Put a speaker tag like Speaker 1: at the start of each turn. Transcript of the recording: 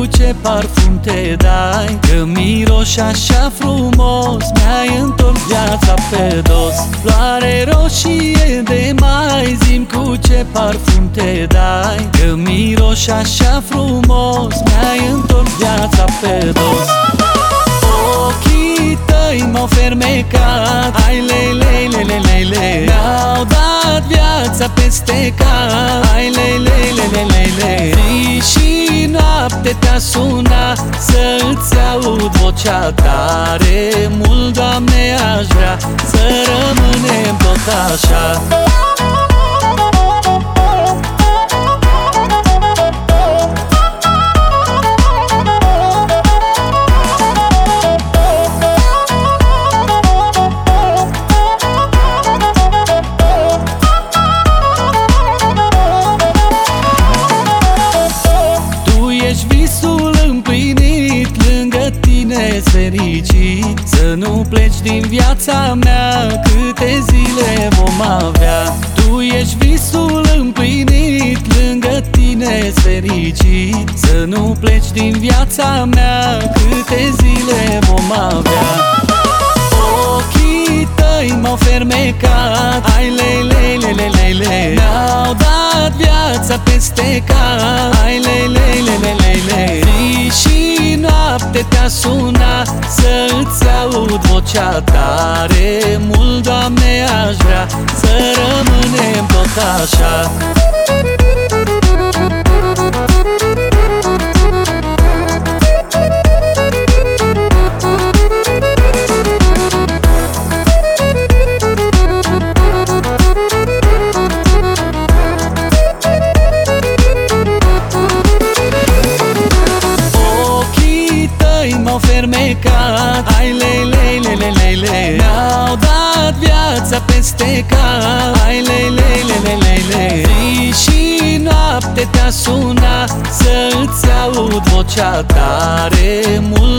Speaker 1: cu ce parfum te dai, că miroși așa frumos, mi-ai întors viața pe dos. Floare roșie de mai, zi-mi cu ce parfum te dai, că miroși așa frumos, mi-ai întors viața pe dos. Ochii tăi m-au fermecat, ai lei, lei, lei, lei, lei, lei, mi-au dat viața peste cap, ai lei, lei, lei, lei, lei, lei. Zi și noapte te-a sunat să-ți aud vocea tare mult, Doamne, aș vrea să rămânem tot așa. Visul împlinit, lângă tine fericit, să nu pleci din viața mea, câte zile vom avea. Tu ești visul împlinit, lângă tine fericit, să nu pleci din viața mea, câte zile vom avea. Ochii tăi m-au fermecat, ai lei, lei, lei, lei, lei, lei, mi-au dat viața peste cap, ai lei, lei, lei, lei, lei, lei. Zi și noapte te-a sunat să-ți aud vocea tare mult, Doamne, aș vrea să rămânem tot așa. M-au fermecat, ai lei, lei, lei, lei, lei, lei, mi-au dat viața peste cap, ai lei, lei, lei, lei, lei, lei. Zi și noapte te-a sunat să-ți aud vocea tare mult,